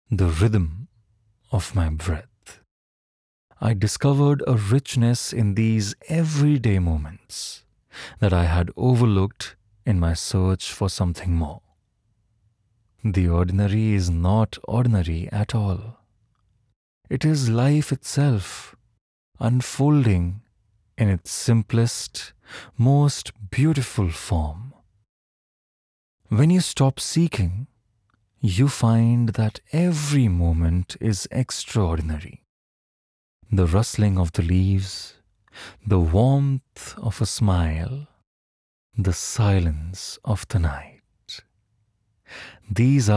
the rhythm of my breath. I discovered a richness in these everyday moments that I had overlooked in my search for something more. The ordinary is not ordinary at all. It is life itself, unfolding in its simplest, most beautiful form. When you stop seeking, you find that every moment is extraordinary. The rustling of the leaves, the warmth of a smile, the silence of the night. These